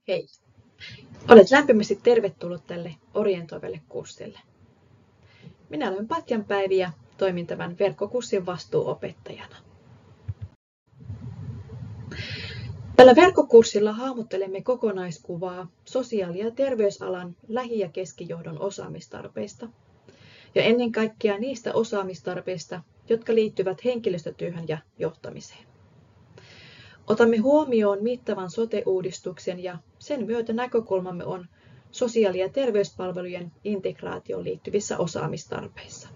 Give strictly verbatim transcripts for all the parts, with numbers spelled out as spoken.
Hei! Olet lämpimästi tervetullut tälle orientoivalle kurssille. Minä olen Patjan Päivi ja toimin tämän verkkokurssin vastuuopettajana. Tällä verkkokurssilla hahmottelemme kokonaiskuvaa sosiaali- ja terveysalan lähi- ja keskijohdon osaamistarpeista ja ennen kaikkea niistä osaamistarpeista, jotka liittyvät henkilöstötyöhön ja johtamiseen. Otamme huomioon mittavan sote-uudistuksen ja sen myötä näkökulmamme on sosiaali- ja terveyspalvelujen integraatioon liittyvissä osaamistarpeissa.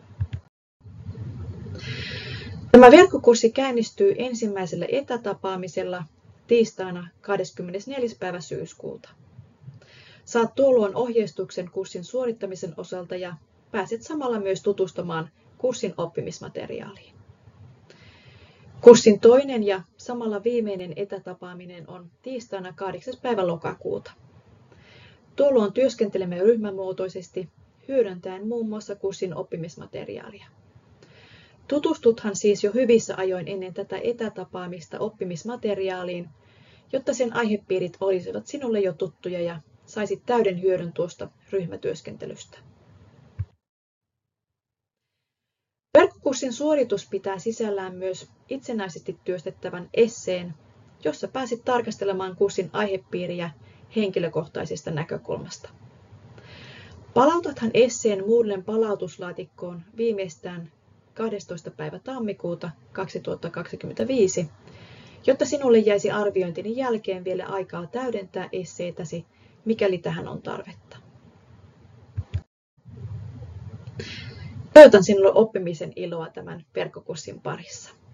Tämä verkkokurssi käynnistyy ensimmäisellä etätapaamisella tiistaina kahdeskymmenesneljäs päivä syyskuuta. Saat tuolloin ohjeistuksen kurssin suorittamisen osalta ja pääset samalla myös tutustumaan kurssin oppimismateriaaliin. Kurssin toinen ja samalla viimeinen etätapaaminen on tiistaina kahdeksas päivä lokakuuta. Tuolloin työskentelemme ryhmämuotoisesti hyödyntäen muun muassa kurssin oppimismateriaalia. Tutustuthan siis jo hyvissä ajoin ennen tätä etätapaamista oppimismateriaaliin, jotta sen aihepiirit olisivat sinulle jo tuttuja ja saisit täyden hyödyn tuosta ryhmätyöskentelystä. Verkkokurssin suoritus pitää sisällään myös itsenäisesti työstettävän esseen, jossa pääsit tarkastelemaan kurssin aihepiiriä henkilökohtaisesta näkökulmasta. Palautathan esseen Moodlen palautuslaatikkoon viimeistään kahdestoista päivä tammikuuta kaksituhattakaksikymmentäviisi, jotta sinulle jäisi arviointini jälkeen vielä aikaa täydentää esseetäsi, mikäli tähän on tarvetta. Toivotan sinulle oppimisen iloa tämän verkkokurssin parissa.